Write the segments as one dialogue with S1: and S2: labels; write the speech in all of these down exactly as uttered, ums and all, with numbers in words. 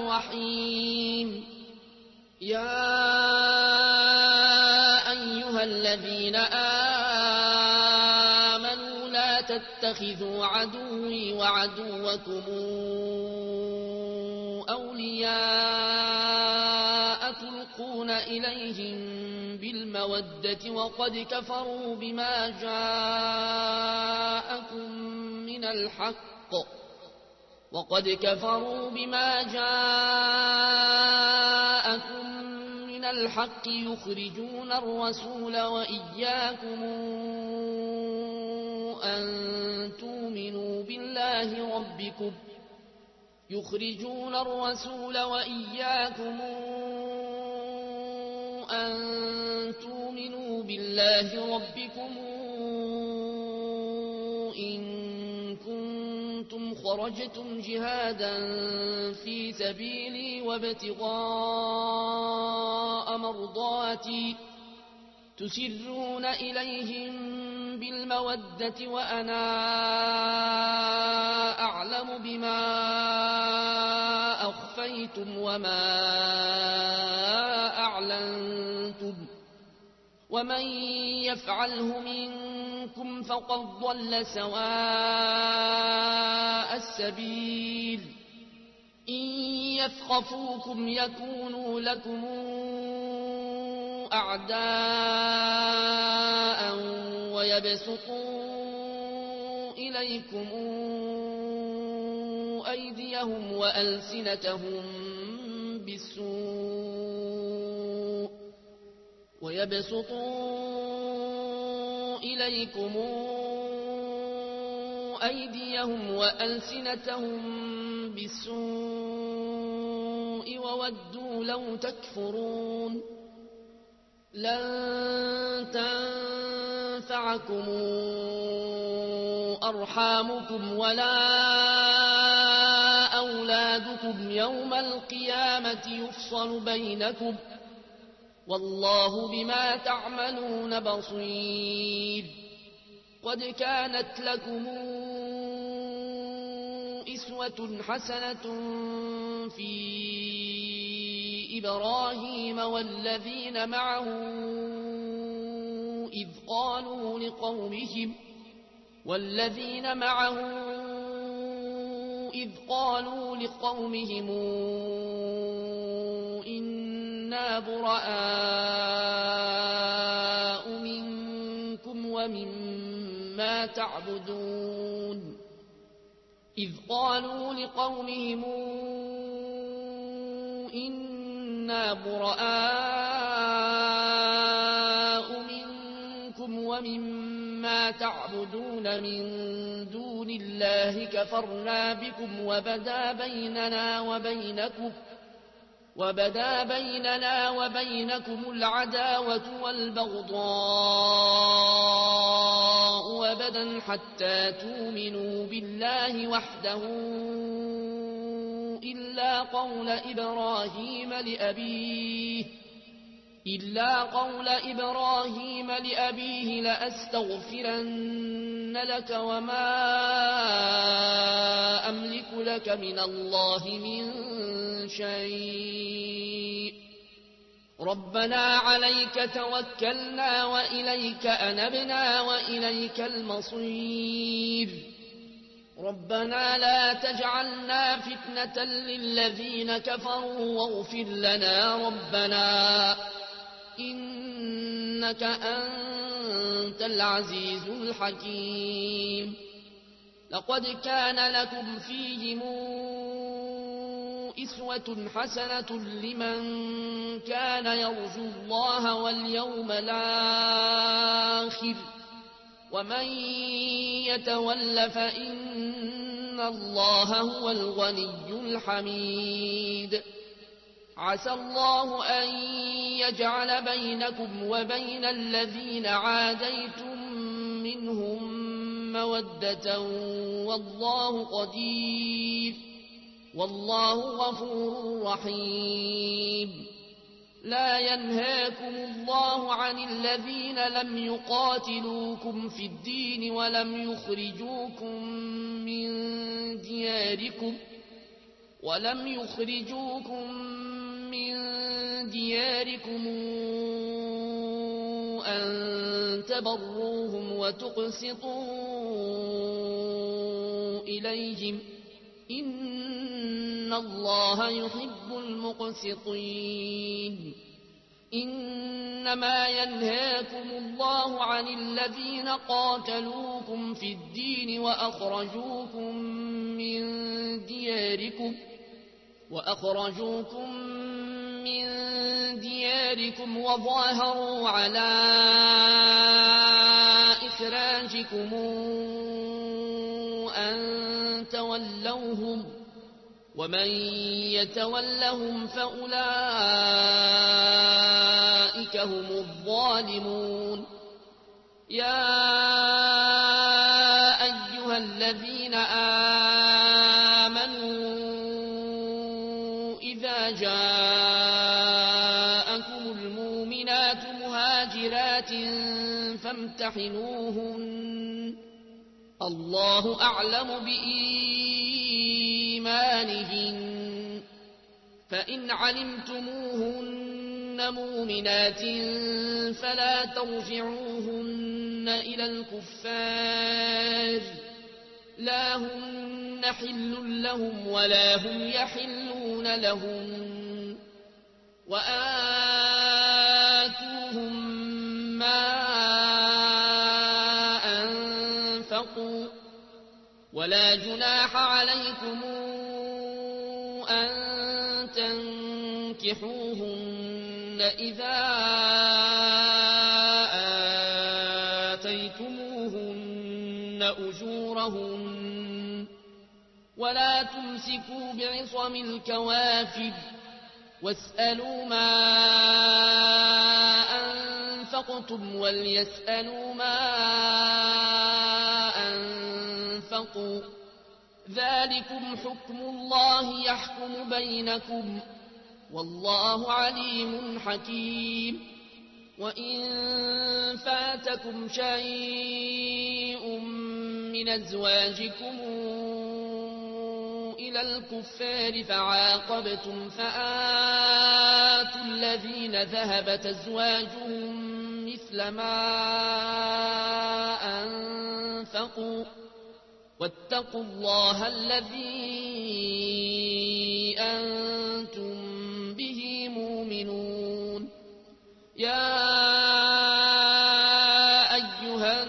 S1: الرحيم يا أيها الذين آمنوا لا تتخذوا عدوي وعدوكم أولياء تلقون إليهم بالمودة وقد كفروا بما جاءكم من الحق وقد كفروا بما جاءكم من الحق يخرجون الرسول وإياكم أن تؤمنوا بالله ربكم يخرجون الرسول وإياكم أن تؤمنوا بالله ربكم إن كنتم خرجتم جهادا في سبيلي وابتغاء مرضاتي تسرون إليهم بالمودة وأنا أعلم بما أخفيتم وما أعلنتم ومن يفعله منكم فقد ضل سواء السبيل إن يثقفوكم يكونوا لكم أعداء ويبسطوا إليكم أيديهم وألسنتهم بالسوء ويبسطوا إليكم أيديهم وألسنتهم بالسوء وودوا لو تكفرون لن تنفعكم أرحامكم ولا أولادكم يوم القيامة يفصل بينكم والله بما تعملون بصير قد كانت لكم أسوة حسنة في إبراهيم والذين معه إذ قالوا لقومهم والذين معه إذ قالوا لقومهم إنا براء منكم ومما تعبدون إذ قالوا لقومهم إنا براء منكم ومما تعبدون من دون الله كفرنا بكم وبدا بيننا وبينكم وبدا بيننا وبينكم العداوة والبغضاء أبدا حتى تؤمنوا بالله وحده إلا قول إبراهيم لأبيه إلا قول إبراهيم لأبيه لأستغفرن لك وما أملك لك من الله من شيء ربنا عليك توكلنا وإليك أنبنا وإليك المصير ربنا لا تجعلنا فتنة للذين كفروا واغفر لنا ربنا إنك أنت العزيز الحكيم لقد كان لكم فيهم أسوة حسنة لمن كان يرجو الله واليوم الآخر ومن يتول فإن الله هو الغني الحميد عسى الله أن يجعل بينكم وبين الذين عاديتم منهم مودة والله قدير والله غفور رحيم لا ينهاكم الله عن الذين لم يقاتلوكم في الدين ولم يخرجوكم من دياركم ولم يخرجوكم من دياركم أن تبروهم وتقسطوا إليهم إن الله يحب المقسطين إنما ينهاكم الله عن الذين قاتلوكم في الدين وأخرجوكم من دياركم وأخرجوكم من دياركم وظاهروا على إخراجكم أن تولوهم ومن يتولهم فأولئك هم الظالمون يا أيها الذين آمنوا إذا جاءكم المؤمنات مهاجرات فامتحنوهن الله أعلم بإيمانهن فإن علمتموهن مؤمنات فلا ترجعوهن إلى الكفار لا هن حل لهم ولا هم يحلون لهم وآتوهم ما أنفقوا ولا جناح عليكم أن تنكحوهن إذا آتيتموهن أجورهن ولا تمسكوا بعصم الكوافر واسألوا ما أنفقتم وليسألوا ما أنفقوا ذلكم حكم الله يحكم بينكم والله عليم حكيم وإن فاتكم شيء من أزواجكم إلى الكفار فعاقبتم فآتوا الذين ذهبت أزواجهم مثل ما أنفقوا واتقوا الله الذي أنتم به مؤمنون يا أيها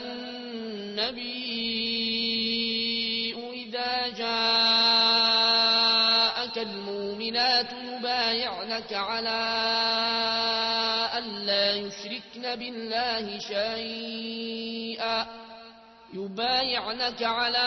S1: النبي إذا جاءك المؤمنات يبايعنك على ألا يشركن بالله شيئا يبايعنك على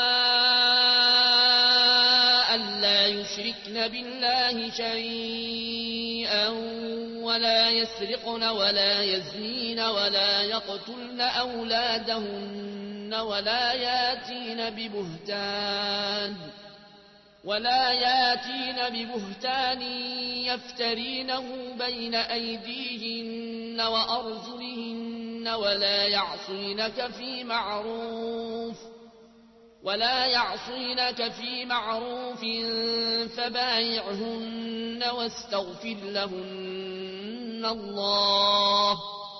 S1: ألا يشركن بالله شيئا ولا يسرقن ولا يزنين ولا يقتلن أولادهن ولا ياتين ببهتان ولا ياتين ببهتان يفترينه بين أيديهن وأرجلهن ولا يعصينك في معروف ولا يعصينك في معروف فبايعهن واستغفر لهن الله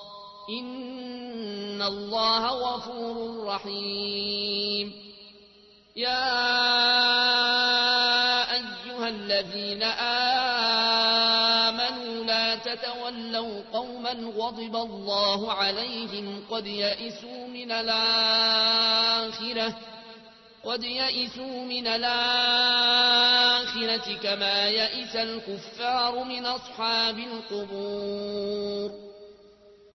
S1: إن الله غفور رحيم يا أيها الذين آمنوا لا تتولوا قوما غضب الله عليهم قد يئسوا من الآخرة قد يئسوا من الآخرة كما يئس الكفار من أصحاب القبور